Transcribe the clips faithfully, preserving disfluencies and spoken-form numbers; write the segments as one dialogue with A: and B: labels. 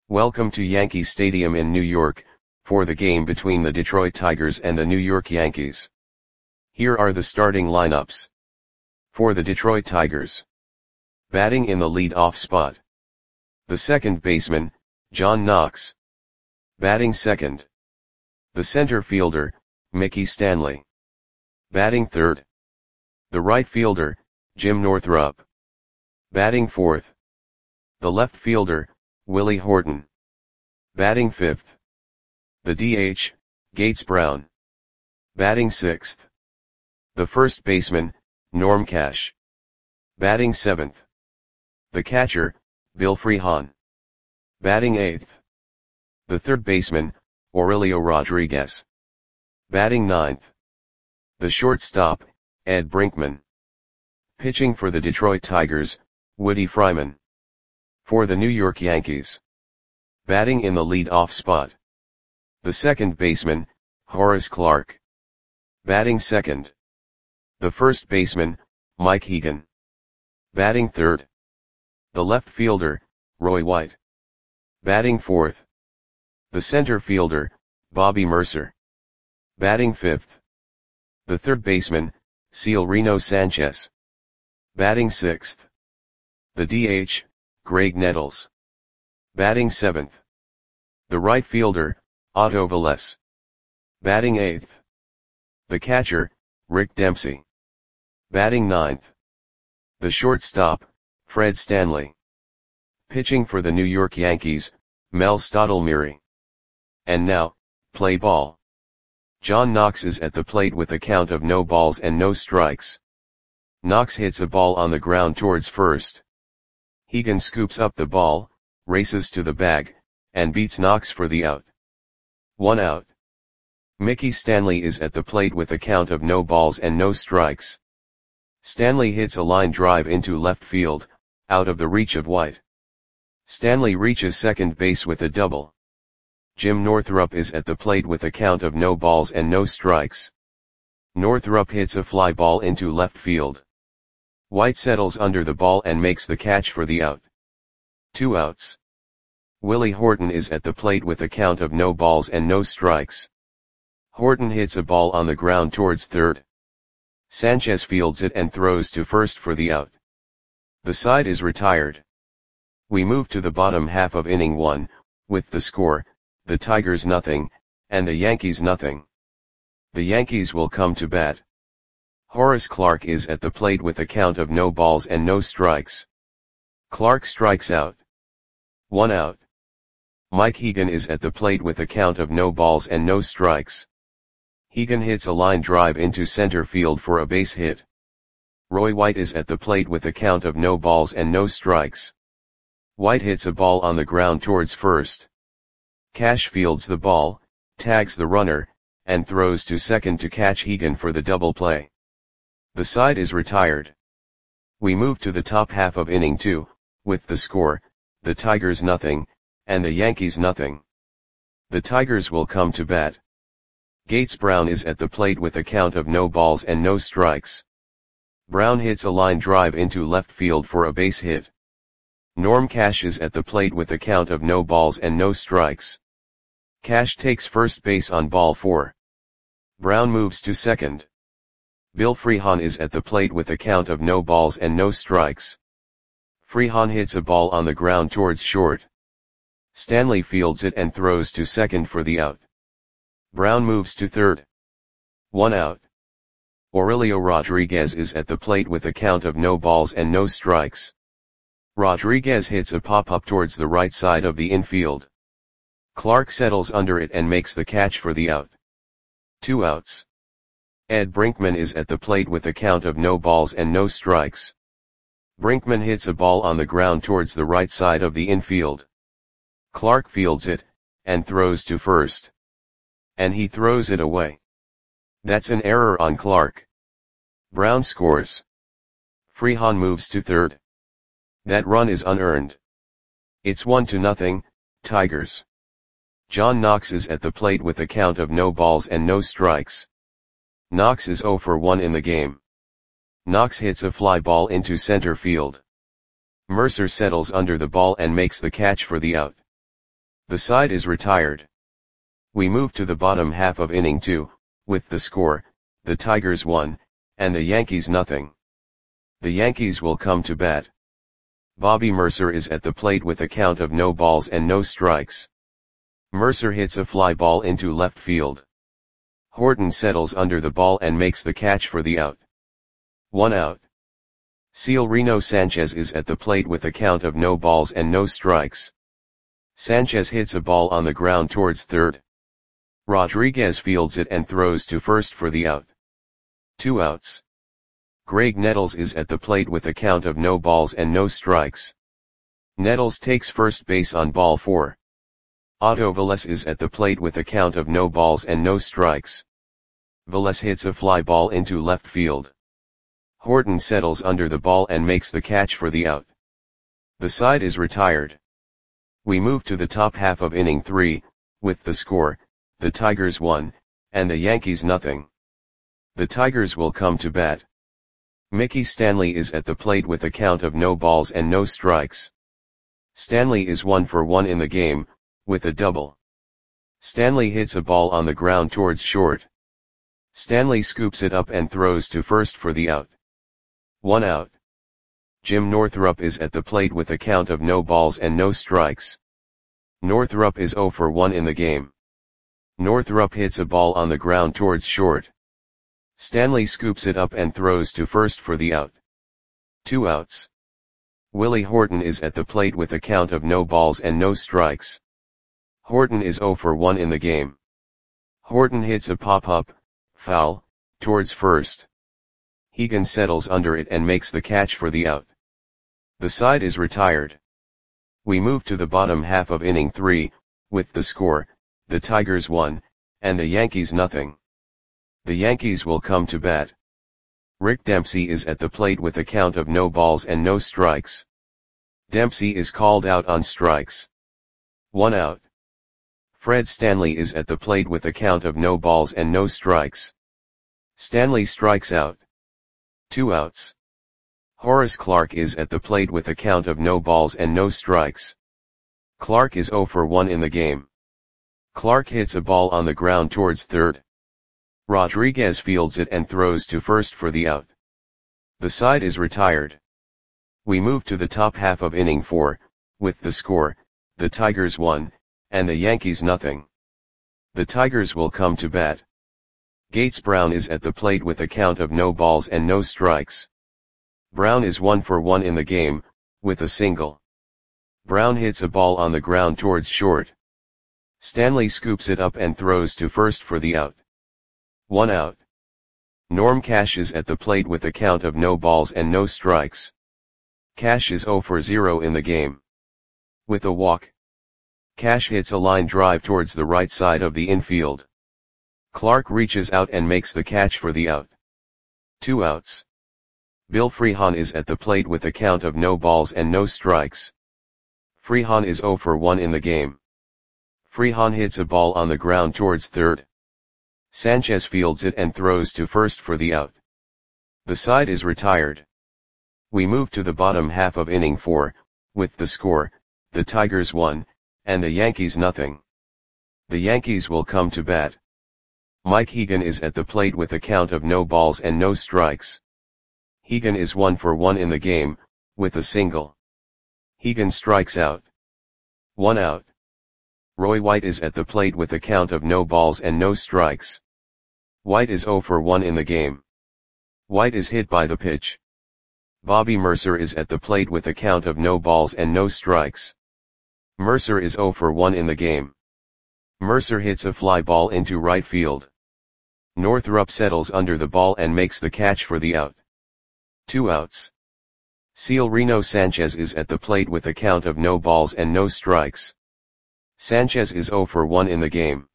A: Welcome to Yankee Stadium in New York, for the game between the Detroit Tigers and the New York Yankees. Here are the starting lineups. For the Detroit Tigers. Batting in the lead-off spot. The second baseman, John Knox. Batting second. The center fielder, Mickey Stanley. Batting third. The right fielder, Jim Northrup. Batting fourth. The left fielder, Willie Horton. Batting fifth. The D H, Gates Brown. Batting sixth. The first baseman, Norm Cash. Batting seventh. The catcher, Bill Freehan. Batting eighth. The third baseman, Aurelio Rodriguez. Batting ninth. The shortstop, Ed Brinkman. Pitching for the Detroit Tigers, Woody Fryman. For the New York Yankees. Batting in the lead-off spot. The second baseman, Horace Clarke. Batting second. The first baseman, Mike Hegan. Batting third. The left fielder, Roy White. Batting fourth. The center fielder, Bobby Murcer. Batting fifth. The third baseman, Severino Sanchez. Batting sixth. The D H, Greg Nettles. Batting seventh. The right fielder, Otto Velez. Batting eighth. The catcher, Rick Dempsey. Batting ninth. The shortstop, Fred Stanley. Pitching for the New York Yankees, Mel Stottlemyre. And now, play ball. John Knox is at the plate with a count of no balls and no strikes. Knox hits a ball on the ground towards first. Hegan scoops up the ball, races to the bag, and beats Knox for the out. One out. Mickey Stanley is at the plate with a count of no balls and no strikes. Stanley hits a line drive into left field, out of the reach of White. Stanley reaches second base with a double. Jim Northrup is at the plate with a count of no balls and no strikes. Northrup hits a fly ball into left field. White settles under the ball and makes the catch for the out. Two outs. Willie Horton is at the plate with a count of no balls and no strikes. Horton hits a ball on the ground towards third. Sanchez fields it and throws to first for the out. The side is retired. We move to the bottom half of inning one, with the score, the Tigers nothing, and the Yankees nothing. The Yankees will come to bat. Horace Clarke is at the plate with a count of no balls and no strikes. Clarke strikes out. One out. Mike Hegan is at the plate with a count of no balls and no strikes. Hegan hits a line drive into center field for a base hit. Roy White is at the plate with a count of no balls and no strikes. White hits a ball on the ground towards first. Cash fields the ball, tags the runner, and throws to second to catch Hegan for the double play. The side is retired. We move to the top half of inning two, with the score, the Tigers nothing, and the Yankees nothing. The Tigers will come to bat. Gates Brown is at the plate with a count of no balls and no strikes. Brown hits a line drive into left field for a base hit. Norm Cash is at the plate with a count of no balls and no strikes. Cash takes first base on ball four. Brown moves to second. Bill Freehan is at the plate with a count of no balls and no strikes. Freehan hits a ball on the ground towards short. Stanley fields it and throws to second for the out. Brown moves to third. One out. Aurelio Rodriguez is at the plate with a count of no balls and no strikes. Rodriguez hits a pop-up towards the right side of the infield. Clarke settles under it and makes the catch for the out. Two outs. Ed Brinkman is at the plate with a count of no balls and no strikes. Brinkman hits a ball on the ground towards the right side of the infield. Clarke fields it, and throws to first. And he throws it away. That's an error on Clarke. Brown scores. Freehan moves to third. That run is unearned. It's one to nothing, Tigers. John Knox is at the plate with a count of no balls and no strikes. Knox is zero for one in the game. Knox hits a fly ball into center field. Murcer settles under the ball and makes the catch for the out. The side is retired. We move to the bottom half of inning two, with the score, the Tigers one, and the Yankees nothing. The Yankees will come to bat. Bobby Mercer is at the plate with a count of no balls and no strikes. Mercer hits a fly ball into left field. Horton settles under the ball and makes the catch for the out. One out. Severino Sanchez is at the plate with a count of no balls and no strikes. Sanchez hits a ball on the ground towards third. Rodriguez fields it and throws to first for the out. Two outs. Greg Nettles is at the plate with a count of no balls and no strikes. Nettles takes first base on ball four. Otto Velez is at the plate with a count of no balls and no strikes. Velez hits a fly ball into left field. Horton settles under the ball and makes the catch for the out. The side is retired. We move to the top half of inning three, with the score, the Tigers one, and the Yankees nothing. The Tigers will come to bat. Mickey Stanley is at the plate with a count of no balls and no strikes. Stanley is one for one in the game, with a double. Stanley hits a ball on the ground towards short. Stanley scoops it up and throws to first for the out. One out. Jim Northrup is at the plate with a count of no balls and no strikes. Northrup is zero for one in the game. Northrup hits a ball on the ground towards short. Stanley scoops it up and throws to first for the out. Two outs. Willie Horton is at the plate with a count of no balls and no strikes. Horton is zero for one in the game. Horton hits a pop-up, foul, towards first. Hegan settles under it and makes the catch for the out. The side is retired. We move to the bottom half of inning three, with the score, the Tigers one, and the Yankees nothing. The Yankees will come to bat. Rick Dempsey is at the plate with a count of no balls and no strikes. Dempsey is called out on strikes. One out. Fred Stanley is at the plate with a count of no balls and no strikes. Stanley strikes out. Two outs. Horace Clarke is at the plate with a count of no balls and no strikes. Clarke is zero for one in the game. Clarke hits a ball on the ground towards third. Rodriguez fields it and throws to first for the out. The side is retired. We move to the top half of inning four, with the score, the Tigers one, and the Yankees nothing. The Tigers will come to bat. Gates Brown is at the plate with a count of no balls and no strikes. Brown is one for one in the game, with a single. Brown hits a ball on the ground towards short. Stanley scoops it up and throws to first for the out. One out. Norm Cash is at the plate with a count of no balls and no strikes. Cash is zero for zero in the game. With a walk. Cash hits a line drive towards the right side of the infield. Clarke reaches out and makes the catch for the out. Two outs. Bill Freehan is at the plate with a count of no balls and no strikes. Freehan is zero for one in the game. Freehan hits a ball on the ground towards third. Sanchez fields it and throws to first for the out. The side is retired. We move to the bottom half of inning four, with the score, the Tigers one, and the Yankees nothing. The Yankees will come to bat. Mike Hegan is at the plate with a count of no balls and no strikes. Hegan is one for one in the game, with a single. Hegan strikes out. One out. Roy White is at the plate with a count of no balls and no strikes. White is zero for one in the game. White is hit by the pitch. Bobby Mercer is at the plate with a count of no balls and no strikes. Mercer is zero for one in the game. Mercer hits a fly ball into right field. Northrup settles under the ball and makes the catch for the out. Two outs. Severino Sanchez is at the plate with a count of no balls and no strikes. Sanchez is zero for one in the game.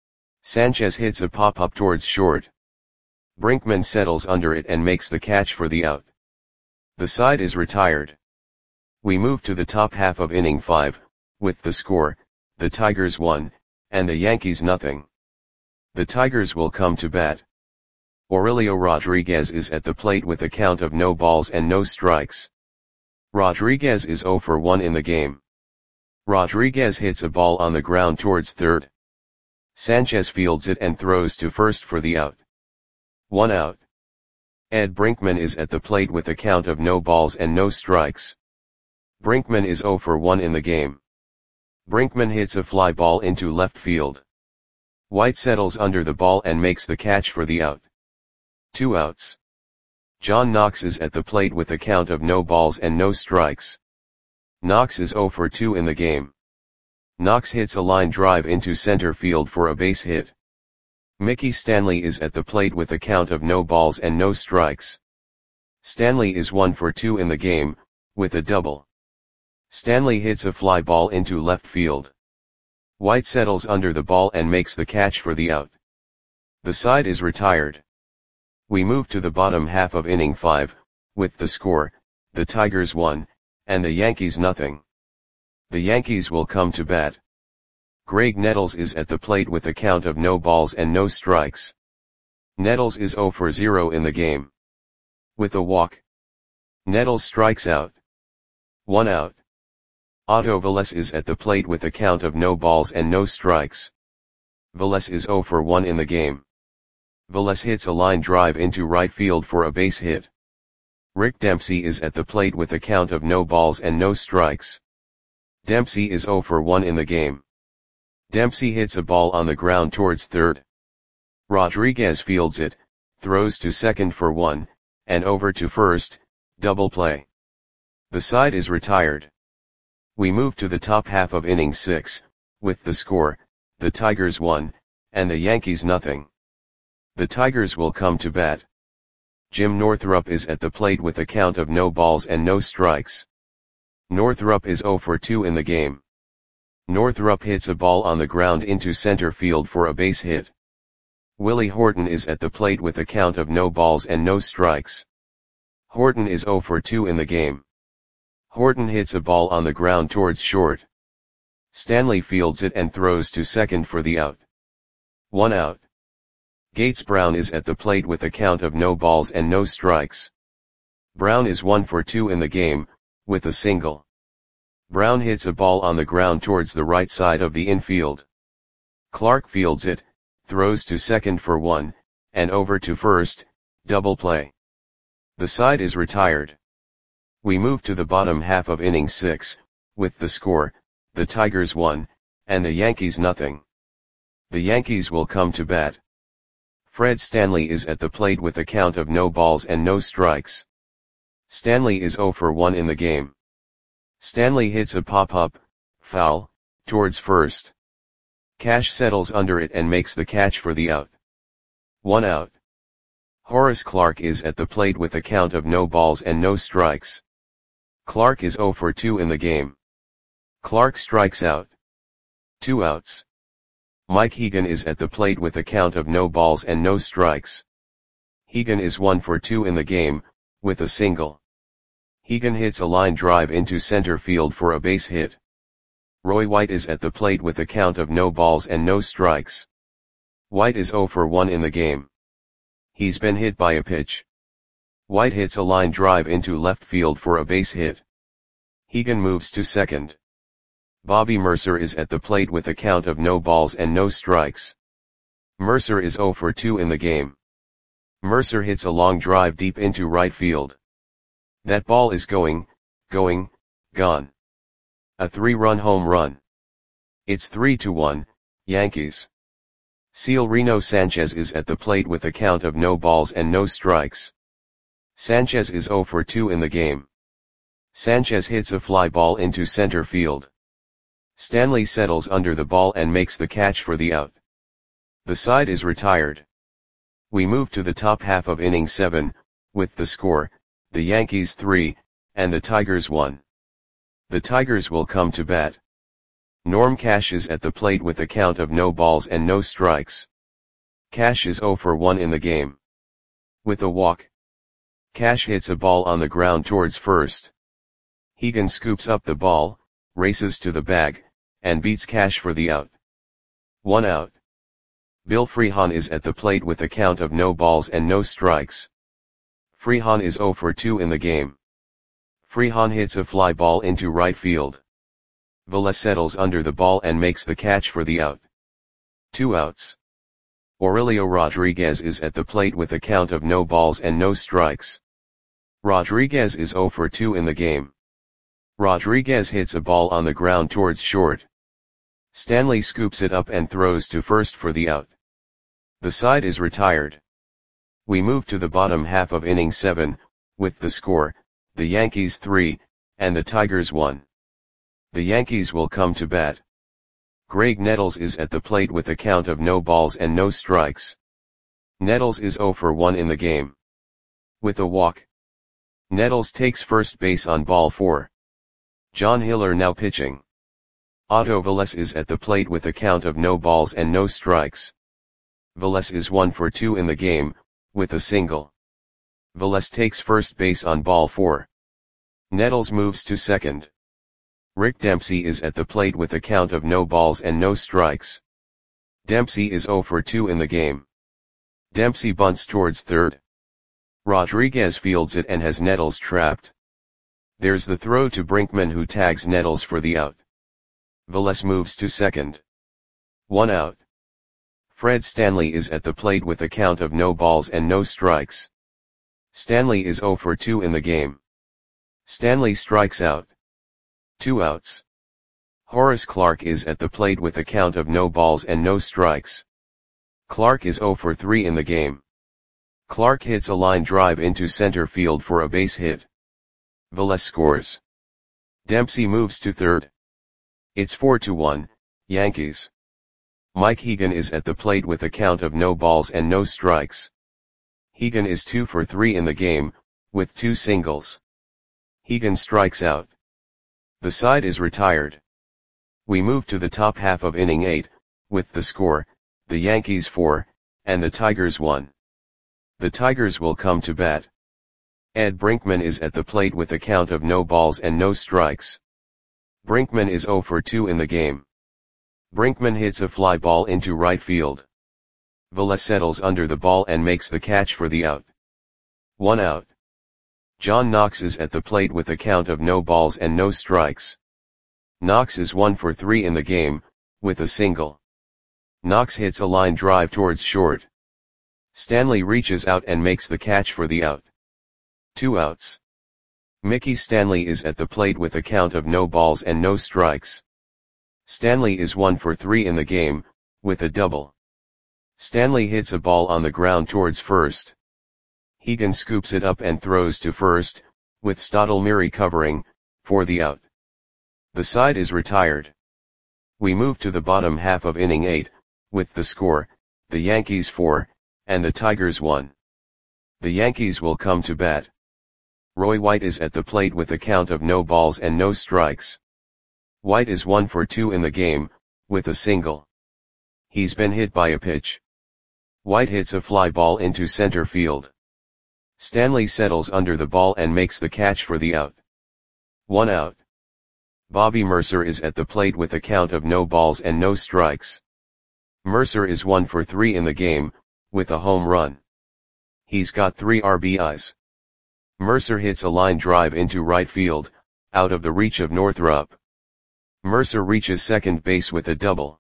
A: Sanchez hits a pop-up towards short. Brinkman settles under it and makes the catch for the out. The side is retired. We move to the top half of inning five, with the score, the Tigers one, and the Yankees nothing. The Tigers will come to bat. Aurelio Rodriguez is at the plate with a count of no balls and no strikes. Rodriguez is zero for one in the game. Rodriguez hits a ball on the ground towards third. Sanchez fields it and throws to first for the out. One out. Ed Brinkman is at the plate with a count of no balls and no strikes. Brinkman is zero for one in the game. Brinkman hits a fly ball into left field. White settles under the ball and makes the catch for the out. Two outs. John Knox is at the plate with a count of no balls and no strikes. Knox is zero for two in the game. Knox hits a line drive into center field for a base hit. Mickey Stanley is at the plate with a count of no balls and no strikes. Stanley is one for two in the game, with a double. Stanley hits a fly ball into left field. White settles under the ball and makes the catch for the out. The side is retired. We move to the bottom half of inning five, with the score, the Tigers one, and the Yankees nothing. The Yankees will come to bat. Greg Nettles is at the plate with a count of no balls and no strikes. Nettles is zero for zero in the game. With a walk. Nettles strikes out. One out. Otto Velez is at the plate with a count of no balls and no strikes. Velez is zero for one in the game. Velez hits a line drive into right field for a base hit. Rick Dempsey is at the plate with a count of no balls and no strikes. Dempsey is zero for one in the game. Dempsey hits a ball on the ground towards third. Rodriguez fields it, throws to second for one, and over to first, double play. The side is retired. We move to the top half of inning six, with the score, the Tigers one, and the Yankees nothing. The Tigers will come to bat. Jim Northrup is at the plate with a count of no balls and no strikes. Northrup is zero for two in the game. Northrup hits a ball on the ground into center field for a base hit. Willie Horton is at the plate with a count of no balls and no strikes. Horton is zero for two in the game. Horton hits a ball on the ground towards short. Stanley fields it and throws to second for the out. One out. Gates Brown is at the plate with a count of no balls and no strikes. Brown is one for two in the game, with a single. Brown hits a ball on the ground towards the right side of the infield. Clark fields it, throws to second for one, and over to first, double play. The side is retired. We move to the bottom half of inning six, with the score, the Tigers one, and the Yankees nothing. The Yankees will come to bat. Fred Stanley is at the plate with a count of no balls and no strikes. Stanley is zero for one in the game. Stanley hits a pop-up, foul, towards first. Cash settles under it and makes the catch for the out. One out. Horace Clarke is at the plate with a count of no balls and no strikes. Clarke is zero for two in the game. Clarke strikes out. Two outs. Mike Hegan is at the plate with a count of no balls and no strikes. Hegan is one for two in the game, with a single. Hegan hits a line drive into center field for a base hit. Roy White is at the plate with a count of no balls and no strikes. White is zero for one in the game. He's been hit by a pitch. White hits a line drive into left field for a base hit. Hegan moves to second. Bobby Mercer is at the plate with a count of no balls and no strikes. Mercer is zero for two in the game. Mercer hits a long drive deep into right field. That ball is going, going, gone. A three-run home run. It's three to one, Yankees. Severino Sanchez is at the plate with a count of no balls and no strikes. Sanchez is zero for two in the game. Sanchez hits a fly ball into center field. Stanley settles under the ball and makes the catch for the out. The side is retired. We move to the top half of inning seven, with the score, the Yankees three, and the Tigers one. The Tigers will come to bat. Norm Cash is at the plate with a count of no balls and no strikes. Cash is zero for one in the game. With a walk. Cash hits a ball on the ground towards first. Hegan scoops up the ball, races to the bag, and beats Cash for the out. One out. Bill Freehan is at the plate with a count of no balls and no strikes. Freehan is zero for two in the game. Freehan hits a fly ball into right field. Velez settles under the ball and makes the catch for the out. Two outs. Aurelio Rodriguez is at the plate with a count of no balls and no strikes. Rodriguez is zero for two in the game. Rodriguez hits a ball on the ground towards short. Stanley scoops it up and throws to first for the out. The side is retired. We move to the bottom half of inning seven, with the score, the Yankees three, and the Tigers one. The Yankees will come to bat. Graig Nettles is at the plate with a count of no balls and no strikes. Nettles is zero for one in the game. With a walk. Nettles takes first base on ball four. John Hiller now pitching. Otto Velez is at the plate with a count of no balls and no strikes. Velez is one for two in the game, with a single. Velez takes first base on ball four. Nettles moves to second. Rick Dempsey is at the plate with a count of no balls and no strikes. Dempsey is zero for two in the game. Dempsey bunts towards third. Rodriguez fields it and has Nettles trapped. There's the throw to Brinkman, who tags Nettles for the out. Velez moves to second. One out. Fred Stanley is at the plate with a count of no balls and no strikes. Stanley is zero for two in the game. Stanley strikes out. Two outs. Horace Clarke is at the plate with a count of no balls and no strikes. Clarke is zero for three in the game. Clarke hits a line drive into center field for a base hit. Velez scores. Dempsey moves to third. It's four to one, Yankees. Mike Hegan is at the plate with a count of no balls and no strikes. Hegan is two for three in the game, with two singles. Hegan strikes out. The side is retired. We move to the top half of inning eight, with the score, the Yankees four, and the Tigers one. The Tigers will come to bat. Ed Brinkman is at the plate with a count of no balls and no strikes. Brinkman is zero for two in the game. Brinkman hits a fly ball into right field. Velez settles under the ball and makes the catch for the out. One out. John Knox is at the plate with a count of no balls and no strikes. Knox is one for three in the game, with a single. Knox hits a line drive towards short. Stanley reaches out and makes the catch for the out. Two outs. Mickey Stanley is at the plate with a count of no balls and no strikes. Stanley is one for three in the game, with a double. Stanley hits a ball on the ground towards first. Hegan scoops it up and throws to first, with Stottlemyre covering, for the out. The side is retired. We move to the bottom half of inning eight, with the score, the Yankees four, and the Tigers one. The Yankees will come to bat. Roy White is at the plate with a count of no balls and no strikes. White is one for two in the game, with a single. He's been hit by a pitch. White hits a fly ball into center field. Stanley settles under the ball and makes the catch for the out. One out. Bobby Mercer is at the plate with a count of no balls and no strikes. Mercer is one for three in the game, with a home run. He's got three R B Is. Mercer hits a line drive into right field, out of the reach of Northrup. Mercer reaches second base with a double.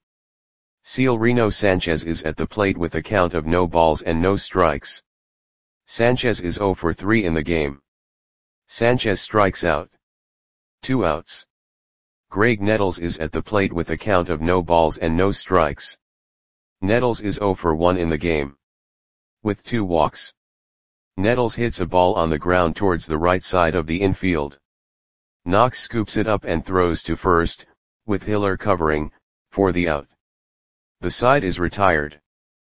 A: Severino Sanchez is at the plate with a count of no balls and no strikes. Sanchez is zero for three in the game. Sanchez strikes out. Two outs. Graig Nettles is at the plate with a count of no balls and no strikes. Nettles is zero for one in the game. With two walks. Nettles hits a ball on the ground towards the right side of the infield. Knox scoops it up and throws to first, with Hiller covering, for the out. The side is retired.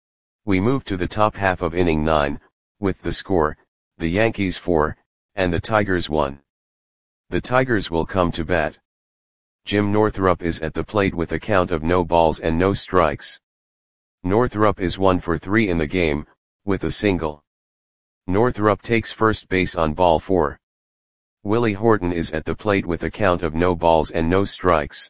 A: We move to the top half of inning nine, with the score, the Yankees four, and the Tigers one. The Tigers will come to bat. Jim Northrup is at the plate with a count of no balls and no strikes. Northrup is one for three in the game, with a single. Northrup takes first base on ball four. Willie Horton is at the plate with a count of no balls and no strikes.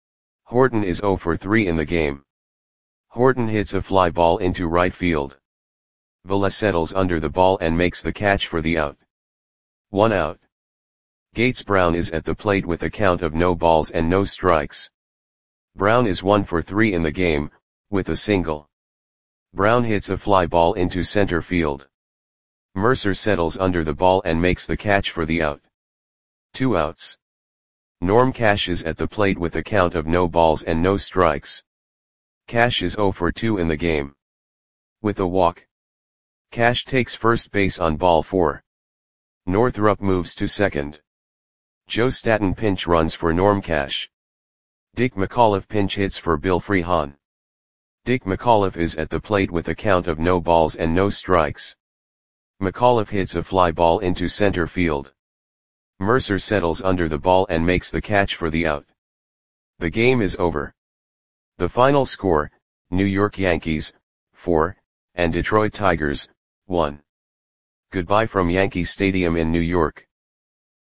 A: Horton is zero for three in the game. Horton hits a fly ball into right field. Velez settles under the ball and makes the catch for the out. One out. Gates Brown is at the plate with a count of no balls and no strikes. Brown is one for three in the game, with a single. Brown hits a fly ball into center field. Mercer settles under the ball and makes the catch for the out. Two outs. Norm Cash is at the plate with a count of no balls and no strikes. Cash is zero for two in the game. With a walk. Cash takes first base on ball four. Northrup moves to second. Joe Staton pinch runs for Norm Cash. Dick McAuliffe pinch hits for Bill Freehan. Dick McAuliffe is at the plate with a count of no balls and no strikes. McAuliffe hits a fly ball into center field. Mercer settles under the ball and makes the catch for the out. The game is over. The final score, New York Yankees, four, and Detroit Tigers, one. Goodbye from Yankee Stadium in New York.